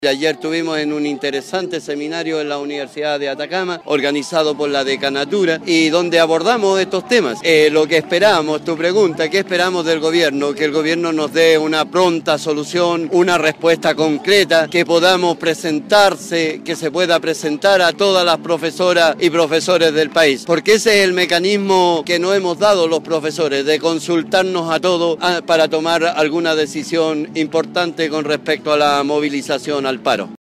Ayer estuvimos en un interesante seminario en la Universidad de Atacama, organizado por la Decanatura, y donde abordamos estos temas. Lo que esperamos, tu pregunta, ¿qué esperamos del gobierno? Que el gobierno nos dé una pronta solución, una respuesta concreta, que podamos presentarse, que se pueda presentar a todas las profesoras y profesores del país. Porque ese es el mecanismo que nos hemos dado los profesores, de consultarnos a todos para tomar alguna decisión importante con respecto a la movilización al paro.